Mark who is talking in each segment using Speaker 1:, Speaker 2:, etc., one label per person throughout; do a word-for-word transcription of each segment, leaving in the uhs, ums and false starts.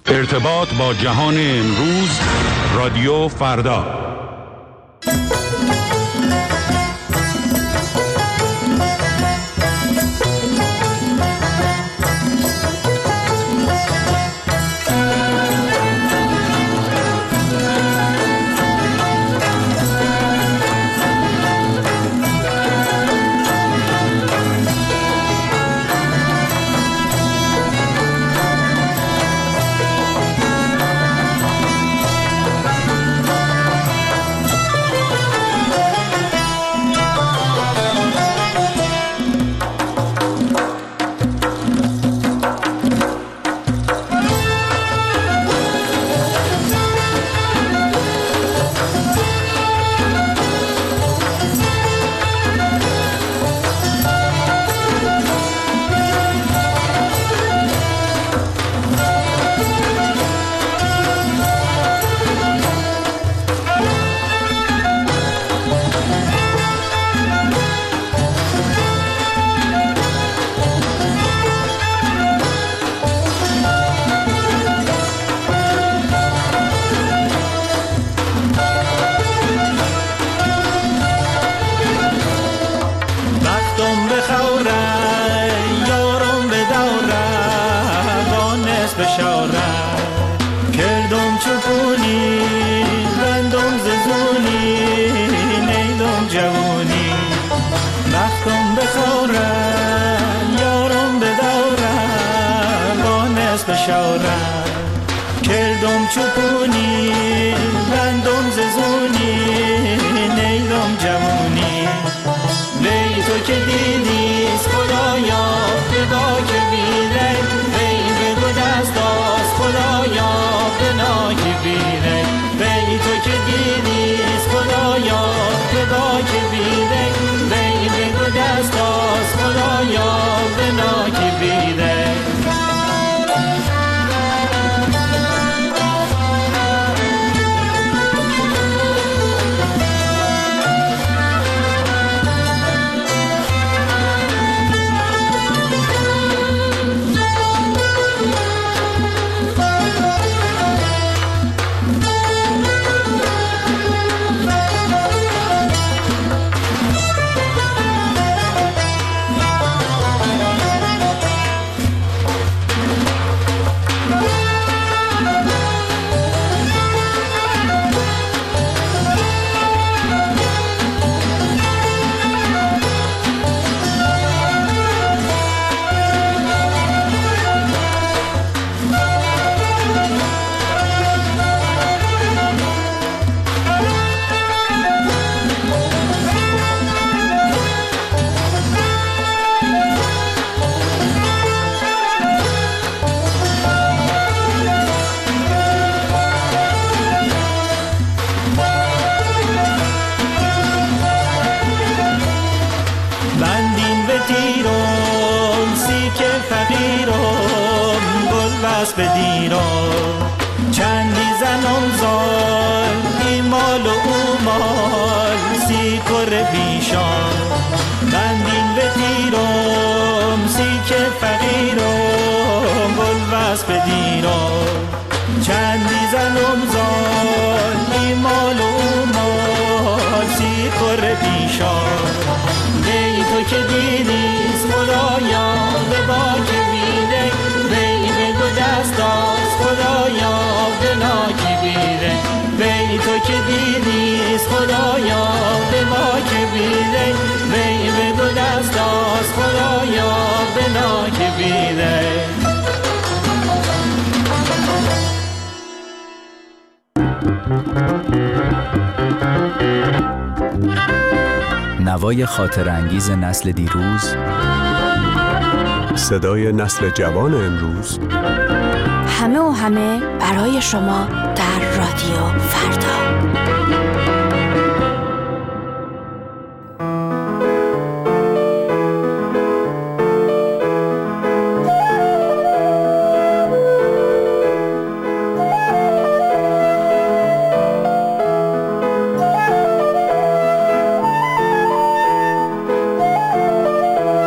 Speaker 1: ارتباط با جهان امروز، رادیو فردا.
Speaker 2: کردم چوپونی بندم ززونی نیدم جوونی وی تو که دیدیست خدایا فدا که بیره وی بگو دست از خدایا فدا که بیره وی تو که دیدیست خدایا فدا که بیره وی بگو دست از خدایا فدا که بیره بدیرم چندی زنم زال ایمال و اومال سی کر بیشان بندین بدیرم سی که فقیرم بلوز بدیرم چندی زنم زال ایمال و اومال سی کر بیشان وی تو که دیدیست خدایا به باک بیده وی بگو دست از خدایا دلا کی بیره وی تو که دیدیست خدایا به ما که بیره وی بگو دست از خدایا دلا کی بیره.
Speaker 3: نوای خاطر انگیز نسل دیروز،
Speaker 4: صدای نسل جوان امروز،
Speaker 5: همه و همه برای شما در رادیو فردا.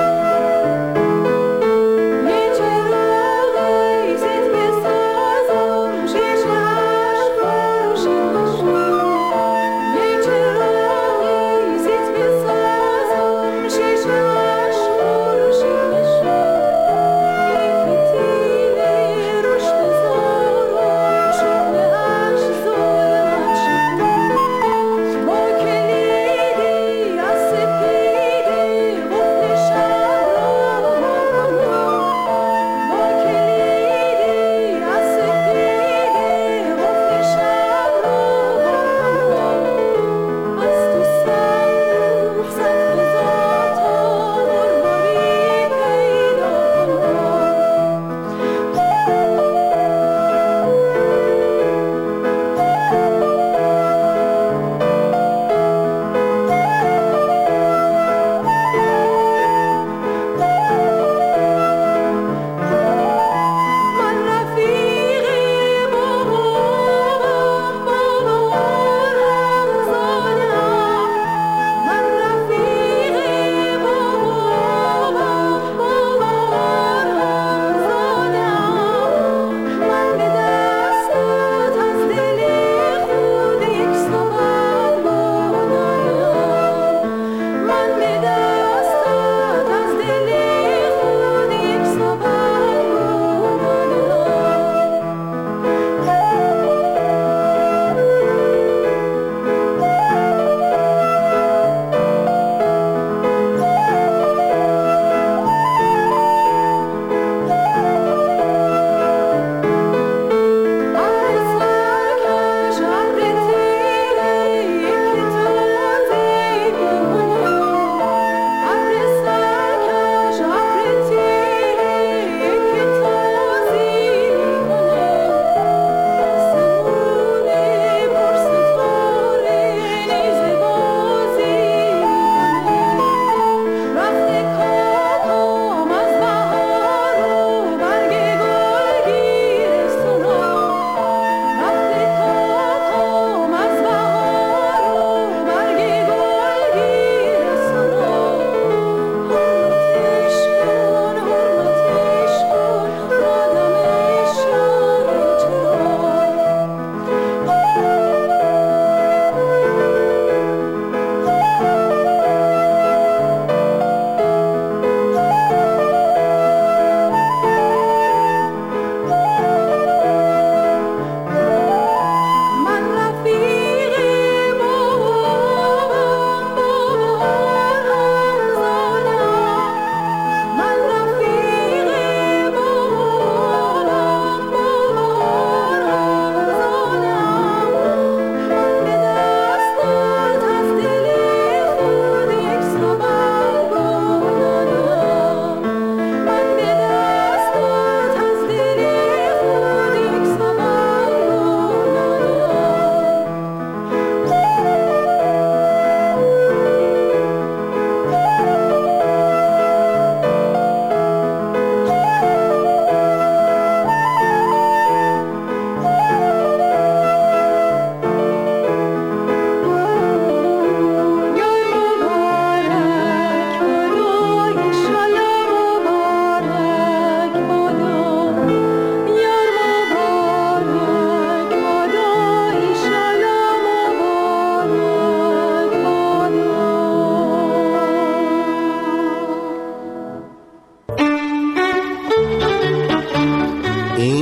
Speaker 6: Nici nu ai zis pe stază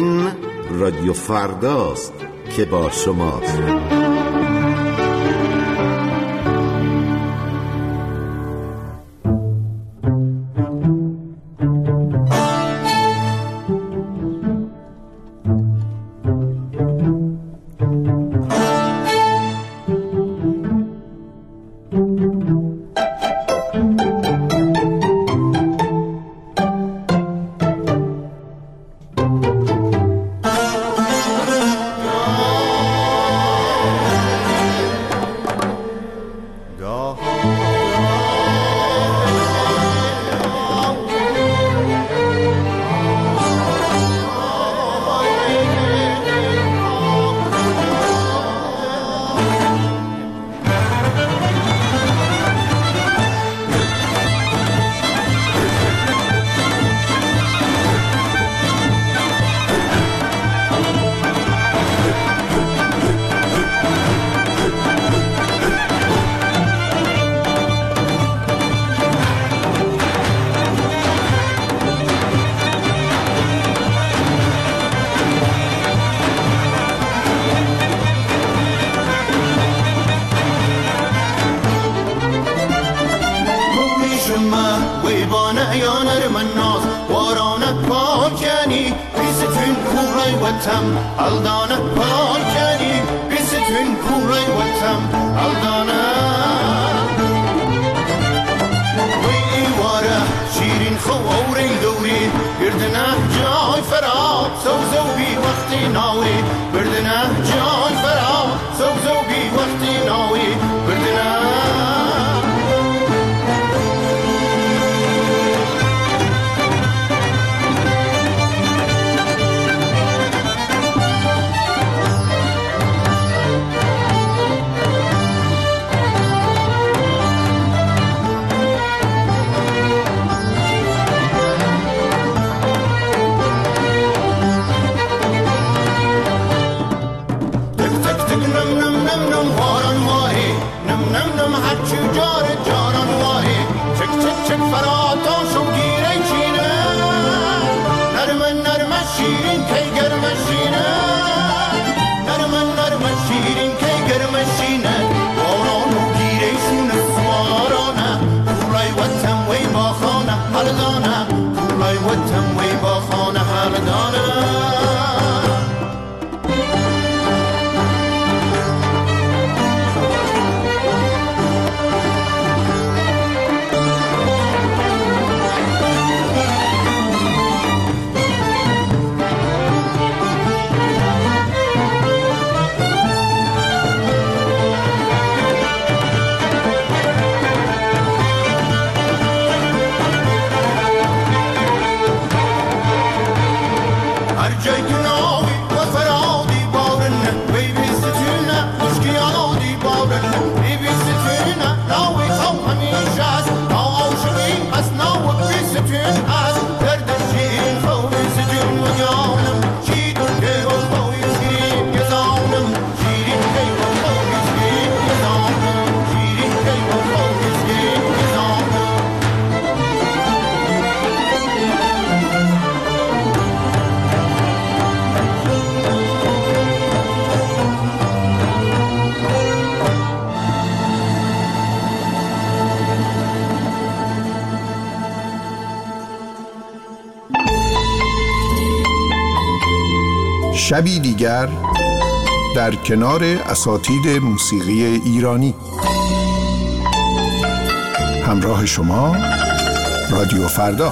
Speaker 6: این رادیو فرداست که با شماست.
Speaker 7: Aldana Palkani, Bisitün Kuray Watam, Aldana Wey Wara, Shirin Khawri Dori, Birdana Joy Farab, So Zobi Waqti Nawi, Birdana Joy Farab, So Zobi Waqti Nawi, Birdana
Speaker 8: شبی دیگر در کنار اساتید موسیقی ایرانی. همراه شما رادیو فردا.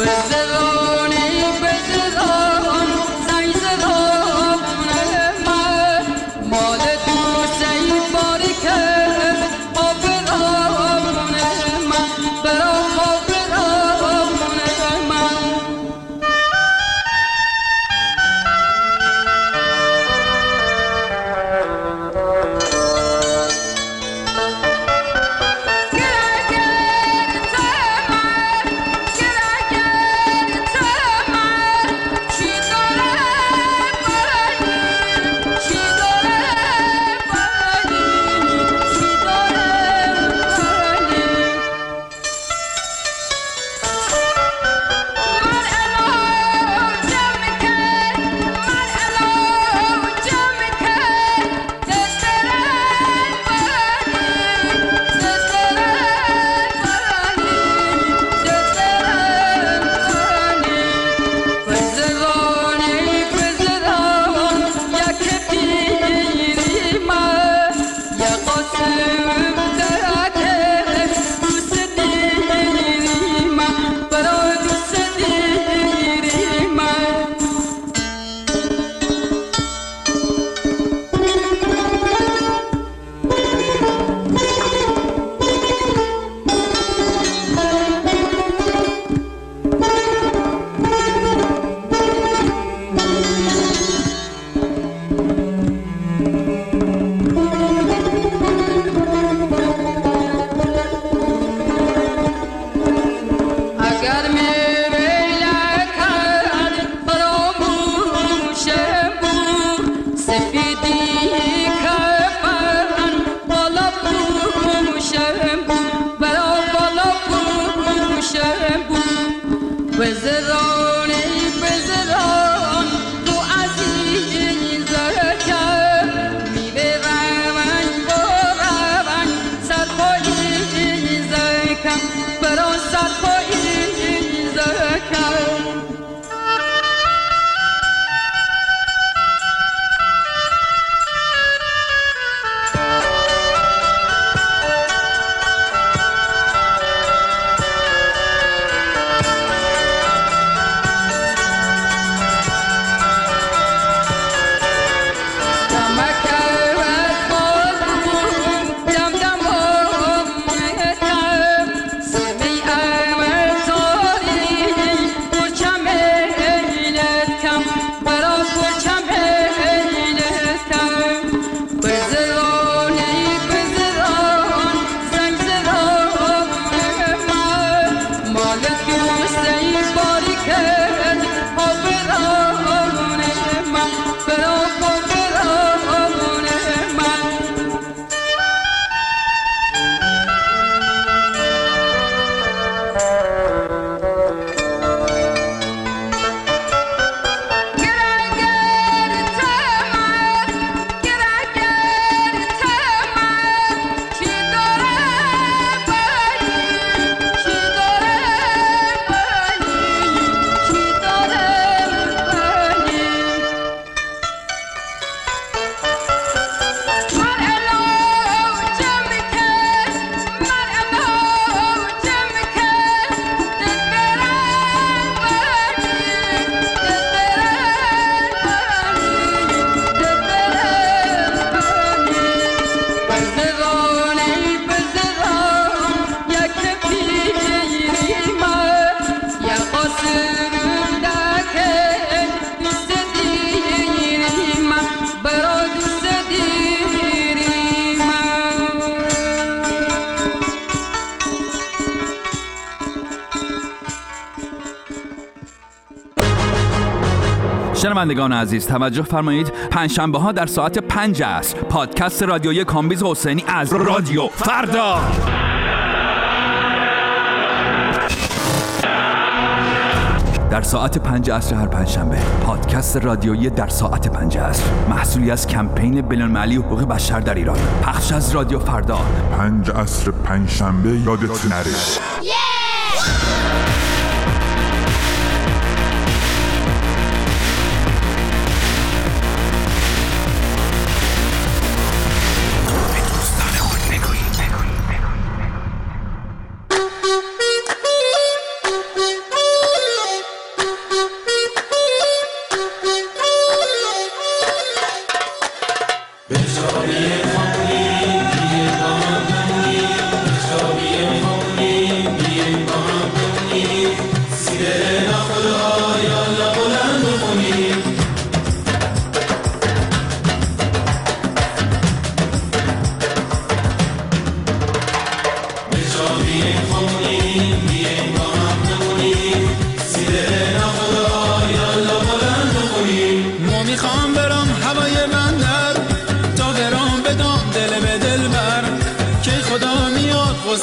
Speaker 3: شنوندگان عزیز توجه فرمایید، پنجشنبه ها در ساعت پنج عصر پادکست رادیویی کامبیز حسینی از رادیو فردا. در ساعت پنج عصر هر پنجشنبه پادکست رادیویی در ساعت پنج عصر، محصولی از کمپین بین‌المللی حقوق بشر در ایران، پخش از رادیو فردا.
Speaker 9: پنج عصر پنجشنبه یادت نره.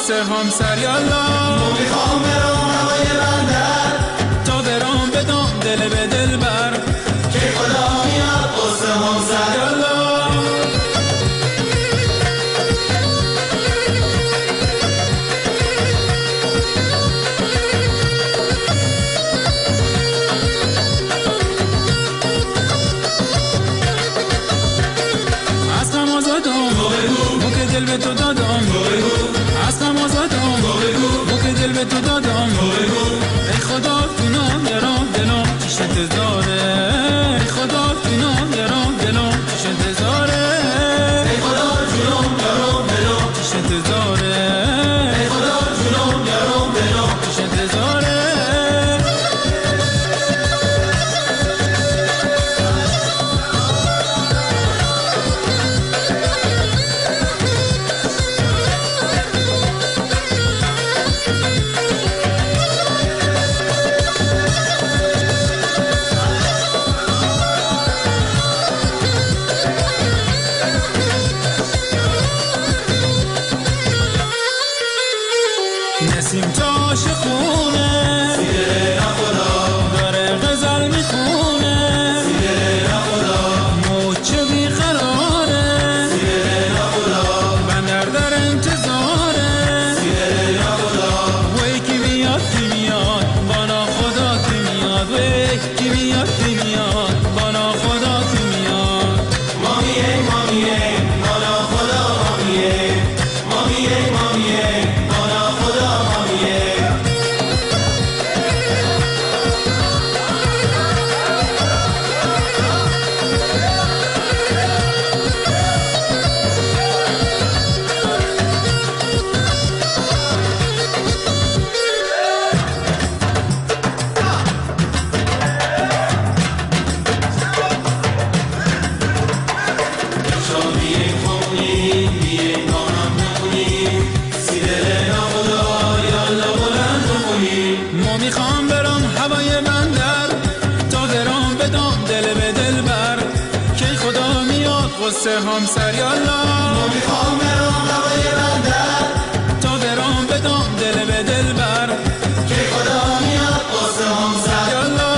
Speaker 10: قصه همسر یالا
Speaker 2: میخوام برام هوای بندر
Speaker 10: تا برام بدم دل به دل بر
Speaker 2: که خدا میاد قصه همسر یالا
Speaker 10: دل به تو دادم از غم آزادم بو که دل به تو دادم ای خدا جونم یارم دلم چیش انتظاره ای خدا جونم یارم دلم چیش انتظاره
Speaker 2: ای خدا جونم یارم دلم
Speaker 10: چیش انتظاره
Speaker 2: ای خدا جونم یارم دلم
Speaker 10: چیش انتظاره نسیم تاش خونه
Speaker 2: سیره نخدا
Speaker 10: داره غزل میخونه
Speaker 2: سیره نخدا
Speaker 10: موچه بیقراره
Speaker 2: سیره نخدا
Speaker 10: بندر در انتظاره
Speaker 2: سیره نخدا
Speaker 10: وی کی بیاد کی میاد بانا خدا کی میاد وی کی بیاد کی میاد بانا خدا کی میاد
Speaker 2: مامیه مامیه بانا خدا مامیه مامیه مامیه بانا خدا مامیه شامیه خونی بیه نانم نمونی سیره نخدا یالا بلند بخونی
Speaker 10: ما میخوام برم هوای بندر تا برام بدم دل به دل بر که خدا میاد قصه همسر یالا
Speaker 2: ما میخوام برام هوای بندر
Speaker 10: تا برام بدم دل به دل بر
Speaker 2: که خدا میاد قصه همسر
Speaker 10: یالا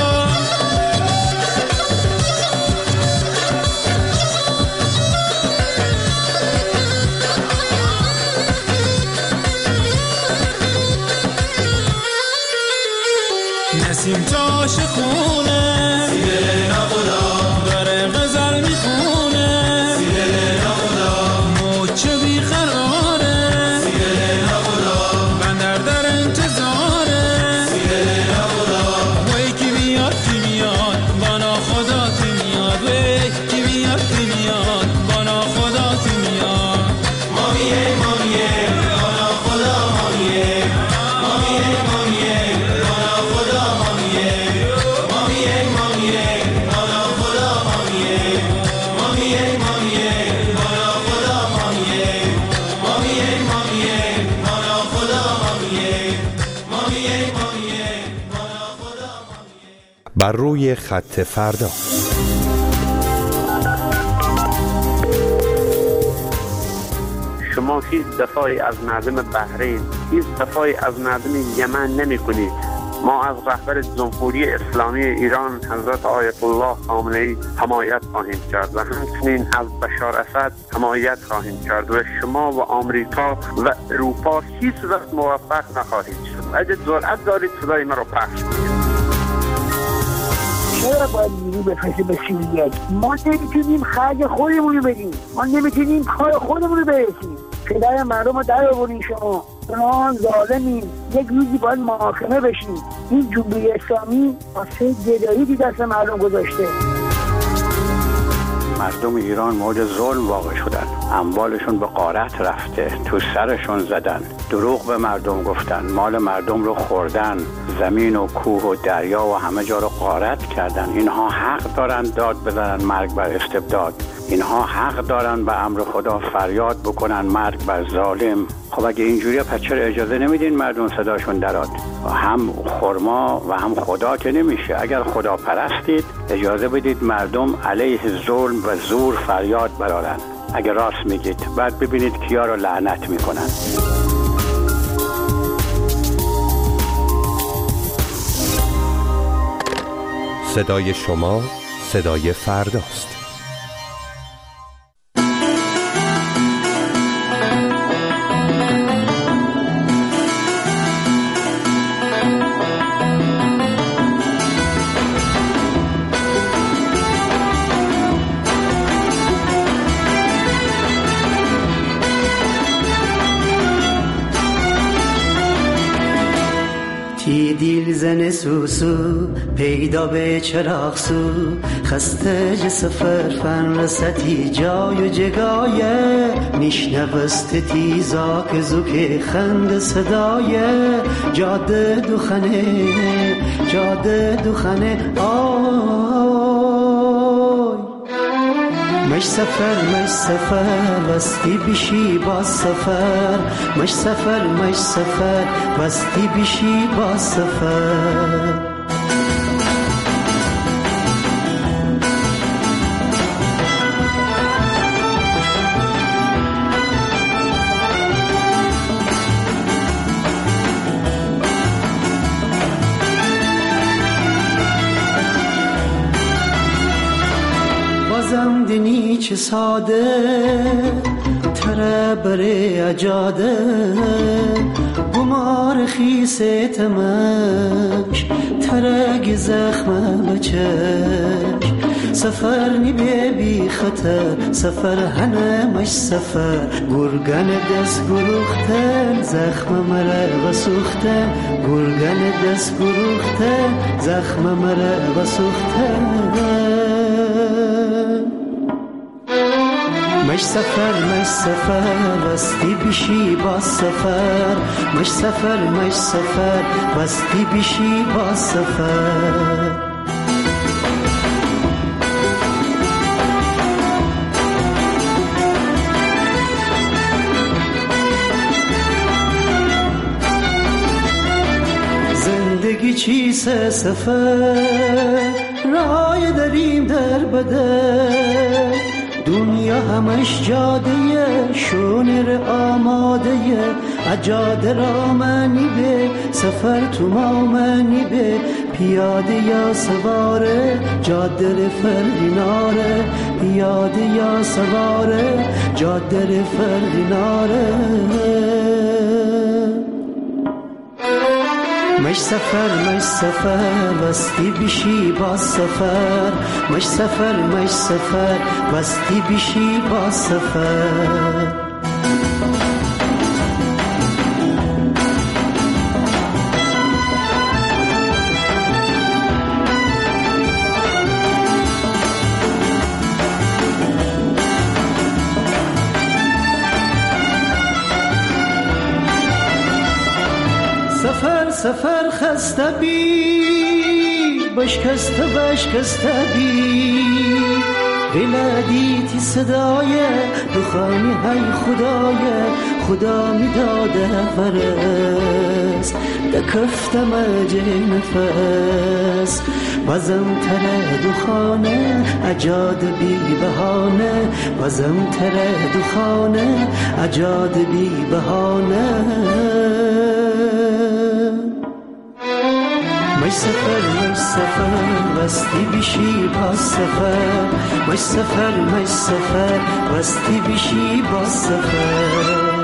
Speaker 10: نسیم تاش خونه
Speaker 2: سیره نخدا
Speaker 10: داره غزل میخونه
Speaker 2: سیره نخدا
Speaker 10: موچه بیقراره
Speaker 2: سیره نخدا
Speaker 10: بندر در انتظاره
Speaker 2: سیره نخدا
Speaker 10: وی کی بیاد کی میاد بانا خدا کی میاد وی کی بیاد کی میاد بانا خدا کی میاد
Speaker 2: مامیه مامیه بانا خدا مامیه مامیه مامیه بانا خدا مامیه مامیه مامیه بانا خدا مامیه مامیه مامیه بانا خدا مامیه مامیه مامیه بانا خدا مامیه مامیه مامیه بانا خدا مامیه.
Speaker 4: بر روی خط فردا.
Speaker 11: شما هیچ دفاعی از مردم بحرین، هیچ دفاعی از مردم یمن نمی کنید. ما از رهبر جمهوری اسلامی ایران حضرت آیت الله خامنه‌ای حمایت خواهیم کرد و همچنین از بشار اسد حمایت خواهیم کرد و شما و آمریکا و اروپا هیچ وقت موفق نخواهید شد. اگه جرأت دارید صدای ما رو پخش کنید.
Speaker 12: چرا باید نیرو بفرسته به سوریه؟ ما نمیتونیم خرج خودمون رو بدیم، ما نمیتونیم کار خودمون رو برسیم. پدر مردم رو در آورین شما، شما ظالمین. یک روزی باید محاکمه بشیم. این جمهوری اسلامی واسه گدایی دست مردم گذاشته.
Speaker 13: مردم ایران مورد ظلم واقع شدن، اموالشون به غارت رفته، تو سرشون زدن، دروغ به مردم گفتن، مال مردم رو خوردن، زمین و کوه و دریا و همه جا رو غارت کردن. اینها حق دارن داد بزنن مرگ بر استبداد، اینها حق دارن به امر خدا فریاد بکنن مرگ بر ظالم. خب اگه اینجوریه پس چرا اجازه نمیدین مردم صداشون دراد؟ هم خرما و هم خدا که نمیشه. اگر خدا پرستید اجازه بدید مردم علیه ظلم و زور فریاد برارن. اگر راست میگید بعد ببینید کیا رو لعنت میکنن.
Speaker 4: صدای شما صدای فرداست.
Speaker 14: تی دیل زن سوسو پیدا به چراغ سو خسته ج سفر فن رستی جای و جگایه میشنوست تی زاک زوک خند صدای جاده دوخنه جاده دوخنه آی مش سفر مش سفر وستی بشی با سفر مش سفر مش سفر وستی بشی با سفر زمدنی چه ساده تره بره اجاده بمار خیسه تمش ترگ زخم بچش سفر نی بی خطر سفر هنه مش سفر گرگن دست گروخته زخم مره و سوخته گرگن دست گروخته زخم مره و سوخته مش سفر مش سفر وستی بشی با سفر مش سفر مش سفر وستی بشی با سفر زندگی چیست سفر رای داریم در بدر دنیا همش جاده شونر آماده اجاده را منی به سفر تو ما منی به پیاده یا سواره جاده فرقی ناره پیاده یا سواره جاده فرقی ناره مش سفر مش سفر وستی بشی با سفر مش سفر مش سفر وستی بشی با سفر سفر سفر خسته بی بشکسته بشکسته بی بلادیتی صدای دخانی های خدای خدا می داده فرست دکفتم اجه نفس بازم تره دخانه اجاد بی بهانه بازم تره دخانه اجاد بی بهانه مش سفر مش سفر وستی بشی با سفر مش سفر مش سفر وستی بشی با سفر